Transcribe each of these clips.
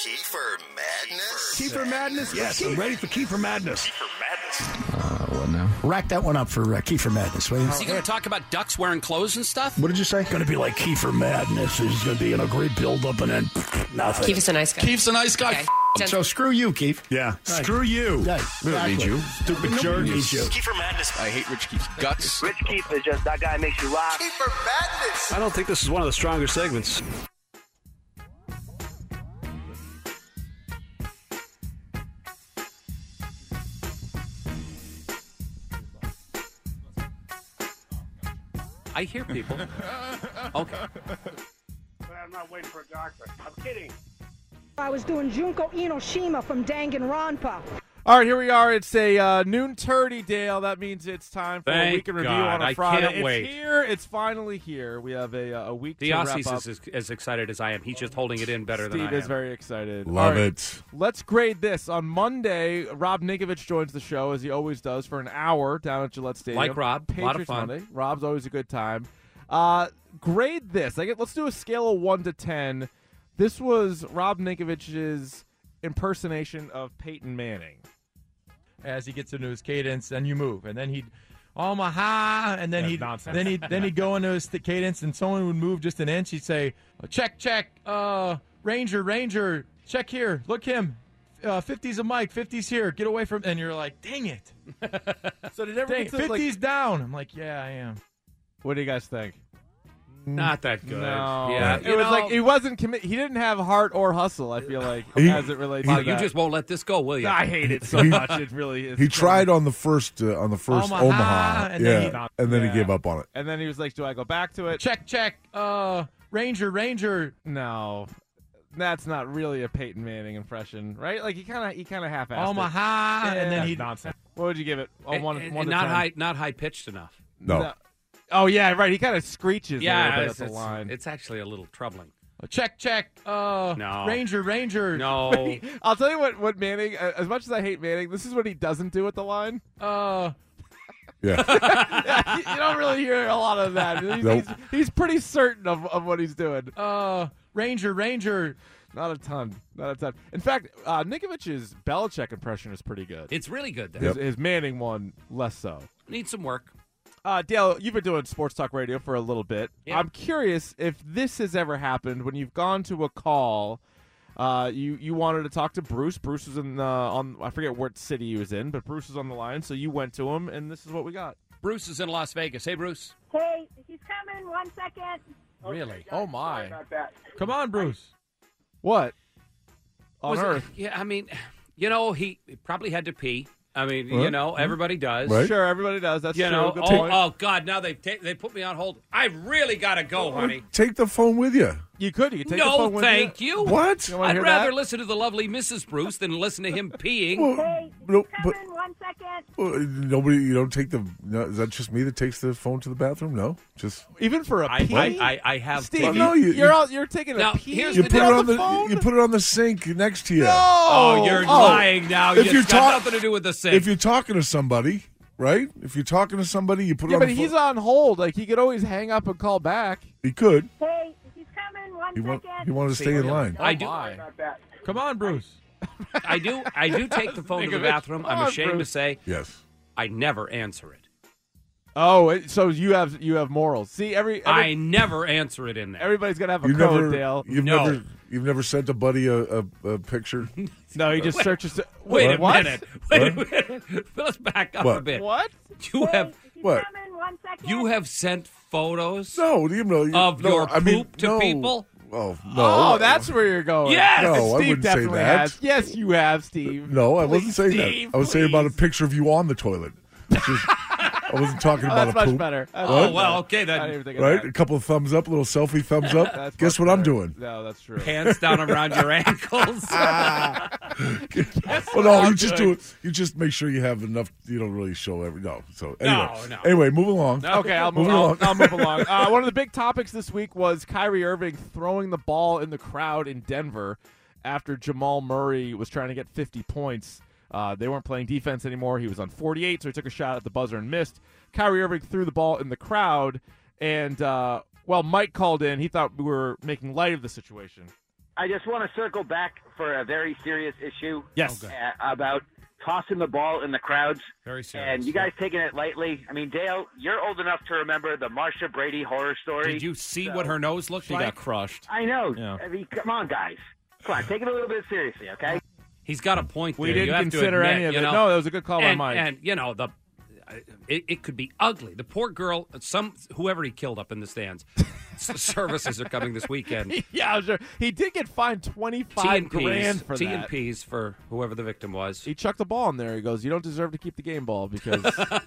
Kiefer Madness? Kiefer Madness? Yes, I'm ready for Kiefer Madness. What now? Rack that one up for Kiefer Madness, will you? Is he going to talk about ducks wearing clothes and stuff? What did you say? Going to be like Kiefer Madness. There's going to be a great build-up and then nothing. Keith's a nice guy. Keith's a nice guy. Okay. So screw you, Keith. Yeah. Right. Screw you. Right. We don't need you. Stupid jerk. Needs you. Kiefer Madness. I hate Rich Keith's guts. Rich Keith is just that guy makes you laugh. Kiefer Madness. I don't think this is one of the stronger segments. I hear people. Okay. I'm not waiting for a doctor. I'm kidding. I was doing Junko Inoshima from Danganronpa. All right, here we are. It's a noon turdy, Dale. That means it's time for a Thank week in review God. on a I Friday. can't It's wait. here. It's finally here. We have a week to wrap up. Diasis is as excited as I am. He's just holding it in better than I Steve am. is very excited. Love All right, it. Let's grade this. On Monday, Rob Ninkovich joins the show, as he always does, for an hour down at Gillette Stadium. Like Rob. A lot of Patriots fun. Monday. Rob's always a good time. Grade this. Let's do a scale of 1 to 10. This was Rob Ninkovich's impersonation of Peyton Manning. As he gets into his cadence, and you move, and then he'd Omaha, and then he'd go into his cadence, and someone would move just an inch. He'd say, "Check, Ranger, check here, look him, 50's a Mike, 50's here, get away from," and you're like, "Dang it, So did ever get to, 50's down." I'm like, "Yeah, I am." What do you guys think? Not that good. No. Yeah. It was like he wasn't he didn't have heart or hustle, I feel like, as it relates Well, to you that. just won't let this go, will you? I hate it so much. It really is. He tried on the first Omaha, and then and then he gave up on it. And then he was like, "Do I go back to it?" Check, Ranger. No. That's not really a Peyton Manning impression, right? Like he kind of half-assed Omaha, it. and then he'd. What would you give it? One to not 10? not high pitched enough. No. Oh yeah, right. He kind of screeches a little bit at the it's, line. it's actually a little troubling. Check. No. Ranger. No. I'll tell you what Manning. As much as I hate Manning, this is what he doesn't do at the line. Yeah. Yeah, you don't really hear a lot of that. He's pretty certain of what he's doing. Ranger. Not a ton. In fact, Nikovich's Belichick impression is pretty good. It's really good, though. His Manning one, less so. Needs some work. Dale, you've been doing sports talk radio for a little bit. Yeah. I'm curious if this has ever happened when you've gone to a call. You wanted to talk to Bruce. Bruce was on I forget what city he was in, but Bruce was on the line, so you went to him, and this is what we got. Bruce is in Las Vegas. Hey, Bruce. Hey, he's coming. 1 second. Really? Oh my! About that. Come on, Bruce. What on Was it- earth? Yeah, I mean, he probably had to pee. I mean, What? everybody does. Right. Sure, everybody does. That's You true. know, Good point. oh God! Now they put me on hold. I really got to go, honey. Take the phone with you. You could take the No, phone with thank you. What? You wanna I'd hear rather that? listen to the lovely Mrs. Bruce than listen to him peeing. Well, Hey, no, he's but coming. 1 second. nobody. You don't take the. No, is that just me that takes the phone to the bathroom? No, just Even for a pee. I have. Steve, Well, no, you're taking Now, a pee. here's you the put it deal. on the phone? you put it on the sink next to you. No. Oh, you're lying now. If It's you're got talk- nothing to do with the sink. If you're talking to somebody, right? If you're talking to somebody, you put it Yeah, on but the he's phone. on hold. Like he could always hang up and call back. He could. Hey, he's coming. 1 second. He wanted to stay in line. I do. About that. Come on, Bruce. I do take the phone to the Think of it. bathroom. Come I'm on, ashamed to Bruce. say Yes. I never answer it. Oh, so you have morals. See, I never answer it in there. everybody's gonna have a You code, never. Dale. You've never sent a buddy a picture. No, he just searches. Wait a what? minute. Wait a minute. Let's back up What? a bit. What? You have He's What? coming. 1 second. you have sent photos No, you know. of no, your I mean, poop to no. people? Oh no. Oh, that's where you're going. Yes! No, I Steve wouldn't say definitely that. has. Yes, you have, Steve. No, I wasn't Please, saying Steve, that. I was saying about a please. picture of you on the toilet. I wasn't talking Oh, about that's a much poop. better. That's Oh, much well, better. okay I didn't then. even think of Right? that. A couple of thumbs up, a little selfie thumbs up. That's Guess much what I'm better. doing? No, that's true. Pants down around your ankles. Well, no, I'm you just doing. do it. You just make sure you have enough. You don't really show every. No. So anyway, No. anyway, move along. Okay, I'll move along. One of the big topics this week was Kyrie Irving throwing the ball in the crowd in Denver after Jamal Murray was trying to get 50 points. They weren't playing defense anymore. He was on 48, so he took a shot at the buzzer and missed. Kyrie Irving threw the ball in the crowd, and Mike called in. He thought we were making light of the situation. I just want to circle back for a very serious issue. Yes. About tossing the ball in the crowds. Very serious. And you guys taking it lightly. I mean, Dale, you're old enough to remember the Marsha Brady horror story. Did you see what her nose looked She like? got crushed. I know. Yeah. I mean, come on, guys. Come on, take it a little bit seriously, okay? He's got a point there. We didn't You have consider to admit, any of you it. know, No, that was a good call by Mike. And, it could be ugly. The poor girl, whoever he killed up in the stands, services are coming this weekend. Yeah, sure. He did get fined $25,000 for that. T&Ps for whoever the victim was. He chucked the ball in there. He goes, "You don't deserve to keep the game ball," because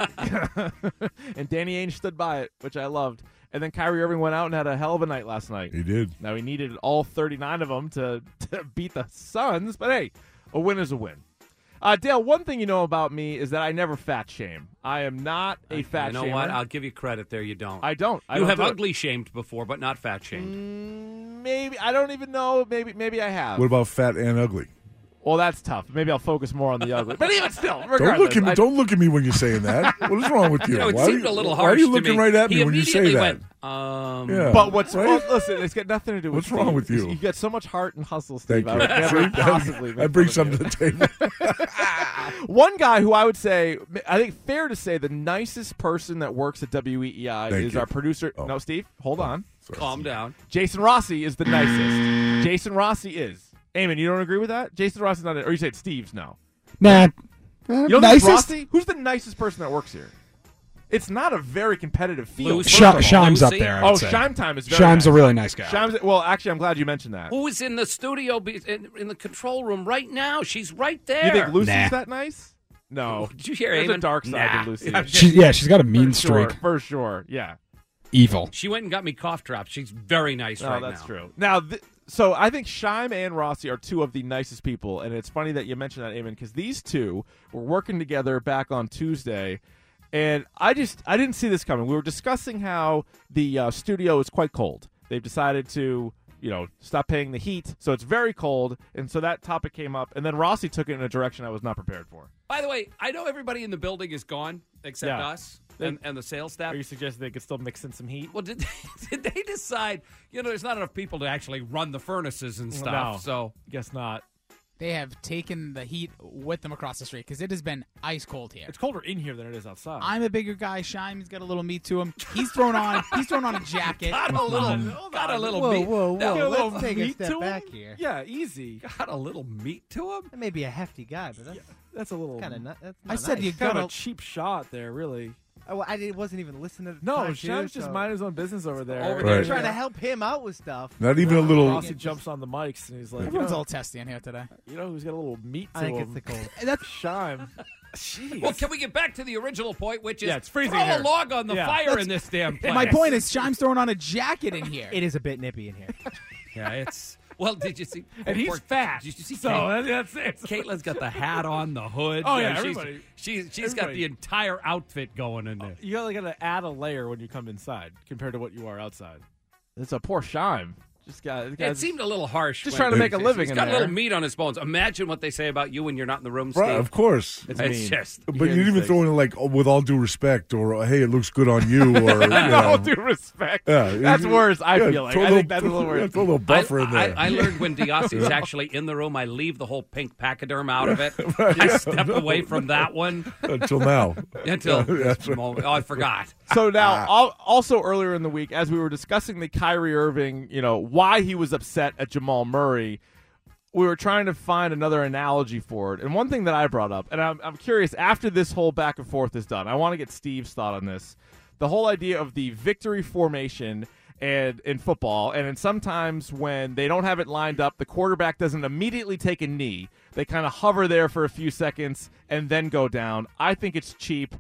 and Danny Ainge stood by it, which I loved. And then Kyrie Irving went out and had a hell of a night last night. He did. Now he needed all 39 of them to beat the Suns, but hey, a win is a win. Dale, one thing you know about me is that I never fat shame. I am not a fat shamer. You know what? I'll give you credit there. You don't. I don't. You have ugly shamed before, but not fat shamed. Maybe. I don't even know. Maybe I have. What about fat and ugly? Well, that's tough. Maybe I'll focus more on the ugly. But even still, regardless. Don't look at me when you're saying that. What is wrong with you? It why seemed a little harsh. Why are you to looking me. right at me He when you say that? went, Yeah. But what's Right? listen, it's got nothing to do with What's wrong with you? You got so much heart and hustle, Steve. Thank I you. would never possibly make I bring fun of something you. to the table. One guy who I would say, I think fair to say, the nicest person that works at WEEI Thank is you. our producer. Oh. No, Steve, hold on. Calm down. Jason Rossi is the nicest. Jason Rossi is. Eamon, you don't agree with that? Jason Rossi's not, or you said Steve's? No. Nah. You don't think Nicest? Rossi? Who's the nicest person that works here? It's not a very competitive field. Lucy? first of all. Shime's up Lucy? there. I would say. Shime Time is very Shime's nice. a really nice guy. Shime's, well, actually, I'm glad you mentioned that. Who's in the studio, in the control room right now? She's right there. You think Lucy's Nah. that nice? No. Did you hear There's a Eamon? dark side Nah. to Lucy. She's got a mean streak. For sure. Yeah. Evil. She went and got me cough drops. She's very nice right that's now. true. Now, so I think Shime and Rossi are two of the nicest people, and it's funny that you mentioned that, Eamon, because these two were working together back on Tuesday, and I didn't see this coming. We were discussing how the studio is quite cold. They've decided to, stop paying the heat, so it's very cold, and so that topic came up, and then Rossi took it in a direction I was not prepared for. By the way, I know everybody in the building is gone except Yeah. us and the sales staff. Are you suggesting they could still mix in some heat? Well, did they decide, there's not enough people to actually run the furnaces and stuff, No. so. Guess not. They have taken the heat with them across the street because it has been ice cold here. It's colder in here than it is outside. I'm a bigger guy. Shime's got a little meat to him. He's thrown on a jacket. Got a little meat. Got a little Let's take a step back here. Yeah, easy. Got a little meat to him? Maybe a hefty guy, but That's a little. kind of not. That's I not said nice. you kind got of a cheap shot there, really. Oh, I wasn't even listening. At the No, time, Shime's too, just so- minding his own business over there. Over there. I'm trying to help him out with stuff. Not even a little. Rossi jumps on the mics and he's like, Everyone's all testy in here today. who's got a little meat to I think him? it's the cold. That's Shime. Jeez. Well, can we get back to the original point, which is Yeah, it's freezing throw here. a log on the Yeah. fire in this damn place? my point. Is Shime's throwing on a jacket in here. It is a bit nippy in here. Yeah, it's. Well, did you see? And he's fat. Did you see? So that's it. Caitlin's got the hat on, the hood. Oh, yeah, she's- everybody. She's got Everybody. the entire outfit going in there. You got to add a layer when you come inside compared to what you are outside. It's a poor Shime. Just got. It seemed a little harsh. Just when- trying to make a living He's in got a there. little meat on his bones. Imagine what they say about you when you're not in the room, Steve. Right, of course. It's It's mean. just. But hear you didn't these even things. throw in like, with all due respect, or hey, it looks good on you, or No due respect. Yeah, That's worse. I yeah, feel like. throw a I little- think that's a little worse. Throw a little buffer in there. I learned when Diassi's actually in the room, I leave the whole pink pachyderm out of it. I step away from that one Until now. until That's this right. moment. Oh, I forgot. So now, also earlier in the week, as we were discussing the Kyrie Irving, why he was upset at Jamal Murray, we were trying to find another analogy for it. And one thing that I brought up, and I'm curious, after this whole back and forth is done, I want to get Steve's thought on this. The whole idea of the victory formation and in football, and sometimes when they don't have it lined up, the quarterback doesn't immediately take a knee. They kind of hover there for a few seconds and then go down. I think it's cheap.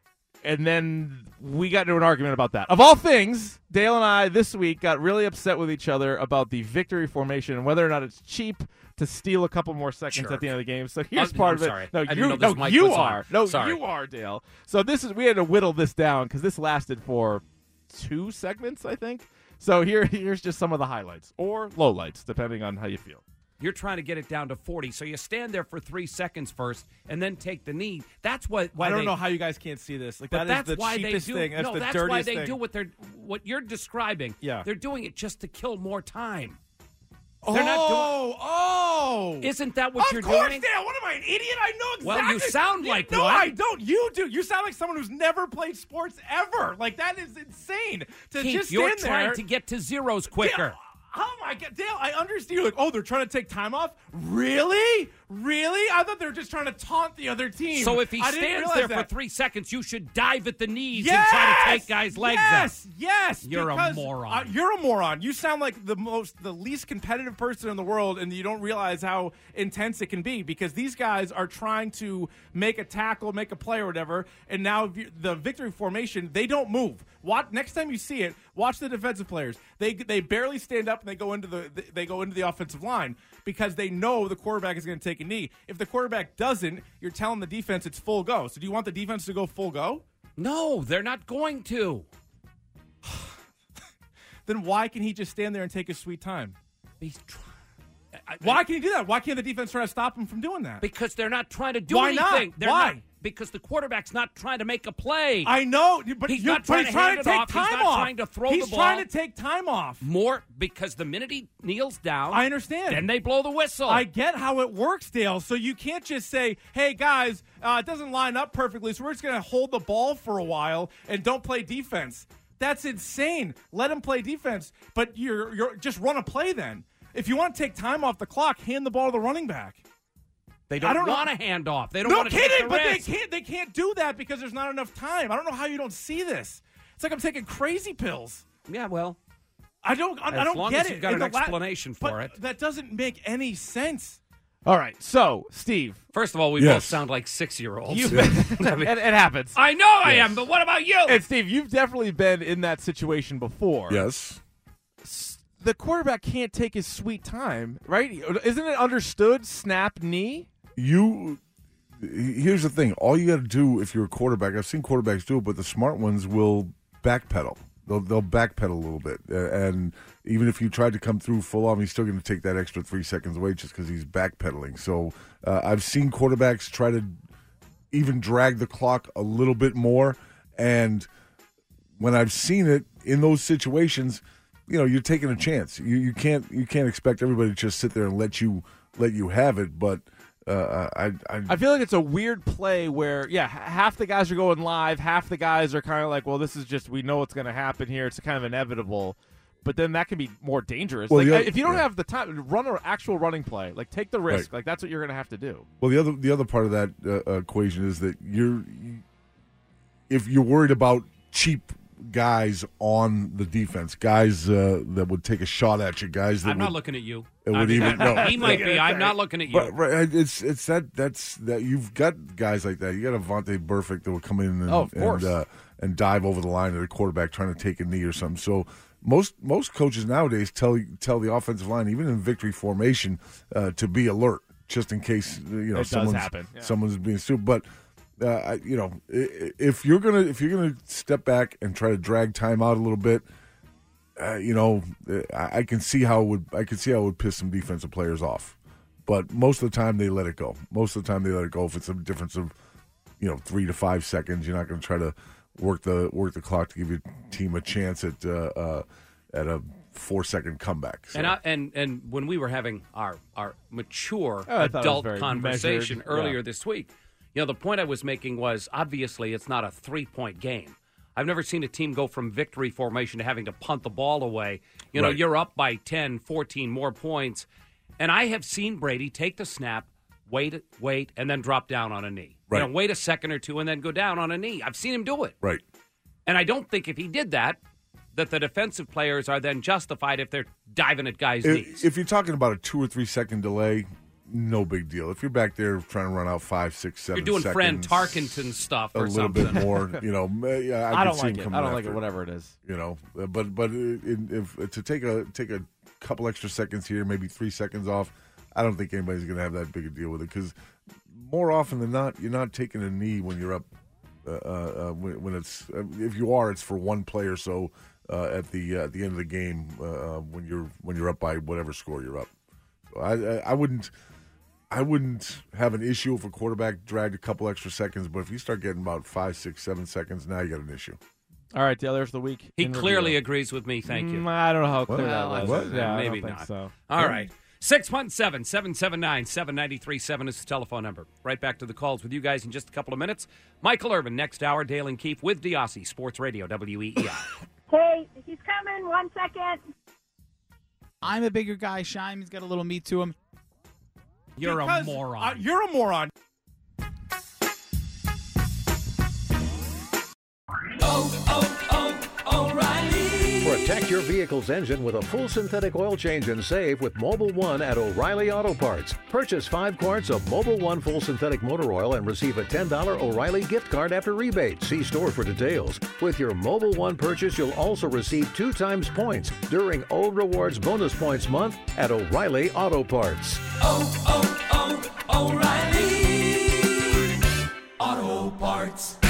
And then we got into an argument about that. Of all things, Dale and I this week got really upset with each other about the victory formation and whether or not it's cheap to steal a couple more seconds at the end of the game. So here's part of it. Sorry. No, I didn't know this mic you was on. are. No, Sorry. you are, Dale. So we had to whittle this down because this lasted for 2 segments, I think. So here's just some of the highlights or lowlights, depending on how you feel. You're trying to get it down to 40, so you stand there for 3 seconds first and then take the knee. That's why I don't know how you guys can't see this. Like, But that is that's the why cheapest they do. thing. That's no, the that's dirtiest why they thing. do what you're describing. Yeah. They're doing it just to kill more time. They're not Oh! Isn't that what you're Of course, doing? Dale. What am I, an idiot? I know exactly. Well, you sound like no, one. I don't. You do. You sound like someone who's never played sports ever. Like, that is insane. To Keith, just you're stand trying there. to get to zeros quicker. Oh, my God. Dale, I understand. You're like, oh, they're trying to take time off? Really? Really? I thought they were just trying to taunt the other team. So if he I didn't stands realize there that. for 3 seconds, you should dive at the knees Yes! and try to take guys' legs yes! up. Yes, You're a because, moron. You're a moron. You sound like the least competitive person in the world, and you don't realize how intense it can be because these guys are trying to make a tackle, make a play, or whatever. And now the victory formation, they don't move. Next time you see it, watch the defensive players. They barely stand up and they go into the offensive line because they know the quarterback is going to take a knee. If the quarterback doesn't, you're telling the defense it's full go. So do you want the defense to go full go? No, they're not going to. Then why can he just stand there and take his sweet time? Why can he do that? Why can't the defense try to stop him from doing that? Because they're not trying to do Why anything. not? They're Why? not- because the quarterback's not trying to make a play. I know, but he's you're- not trying but he's to trying hand to it take off. time He's not off. trying to throw He's the ball. trying to take time off. More because the minute he kneels down, I understand. Then they blow the whistle. I get how it works, Dale. So you can't just say, hey, guys, it doesn't line up perfectly, so we're just going to hold the ball for a while and don't play defense. That's insane. Let him play defense, but you're just run a play then. If you want to take time off the clock, hand the ball to the running back. They don't want to hand off. They don't No want to kidding, take the but risk. they can't do that because there's not enough time. I don't know how you don't see this. It's like I'm taking crazy pills. Yeah, well, I don't as long get as it. you've got In an the la- explanation for but it. That doesn't make any sense. All right, so Steve. First of all, we Yes. both sound like 6-year-olds. It happens. I know I am, but what about you? And Steve, you've definitely been in that situation before. Yes. The quarterback can't take his sweet time, right? Isn't it understood? Snap knee. Here's the thing. All you got to do if you're a quarterback, I've seen quarterbacks do it, but the smart ones will backpedal. They'll backpedal a little bit, and even if you tried to come through full on, he's still going to take that extra 3 seconds away just because he's backpedaling. So I've seen quarterbacks try to even drag the clock a little bit more, and when I've seen it in those situations, you're taking a chance. You can't expect everybody to just sit there and let you have it, but. I feel like it's a weird play where, half the guys are going live, half the guys are kind of like, well, this is just, we know what's going to happen here. It's kind of inevitable. But then that can be more dangerous. Well, if you don't have the time, run an actual running play. Like, take the risk. Right. Like, that's what you're going to have to do. Well, the other part of that equation is that if you're worried about cheap guys on the defense, guys that would take a shot at you, guys that I'm not looking at you. He might be. I'm not looking at you. But right, it's that you've got guys like that. You got Avante Burfict that will come in and dive over the line at a quarterback trying to take a knee or something. So most coaches nowadays tell the offensive line, even in victory formation, to be alert just in case someone's being sued. But if you're gonna step back and try to drag time out a little bit, I can see how it would piss some defensive players off. But most of the time they let it go. If it's a difference of 3 to 5 seconds, you're not going to try to work the clock to give your team a chance at a 4-second comeback. So. And when we were having our mature I thought it was adult very conversation measured. earlier this week, the point I was making was obviously it's not a 3-point game. I've never seen a team go from victory formation to having to punt the ball away. Right. You're up by 10, 14 more points. And I have seen Brady take the snap, wait, and then drop down on a knee. Right. Wait a second or two and then go down on a knee. I've seen him do it. Right. And I don't think if he did that the defensive players are then justified if they're diving at guys' knees. If you're talking about a 2 or 3 second delay, no big deal. If you're back there trying to run out 5, 6, 7 You're doing seconds, Fran Tarkenton stuff or a little something. bit more, I don't like it. I don't like it, whatever it is. But if to take a couple extra seconds here, maybe 3 seconds off, I don't think anybody's going to have that big a deal with it because more often than not, you're not taking a knee when you're up. When it's if you are, it's for one play or so at the end of the game when you're up by whatever score you're up. So I wouldn't have an issue if a quarterback dragged a couple extra seconds, but if you start getting about 5, 6, 7 seconds, now you got an issue. All right, Dale, there's the week. He in clearly review. agrees with me. Thank you. I don't know how clear Well, that was. what? Yeah, Maybe I don't not. think so. All right. 617-779-7937 is the telephone number. Right back to the calls with you guys in just a couple of minutes. Michael Irvin, next hour. Dale and Keefe with Diossi, Sports Radio, WEEI. Hey, he's coming. 1 second. I'm a bigger guy. Shime's got a little meat to him. You're a moron. Protect your vehicle's engine with a full synthetic oil change and save with Mobile One at O'Reilly Auto Parts. Purchase 5 quarts of Mobile One full synthetic motor oil and receive a $10 O'Reilly gift card after rebate. See store for details. With your Mobile One purchase, you'll also receive 2 times points during O Rewards Bonus Points Month at O'Reilly Auto Parts. O'Reilly Auto Parts.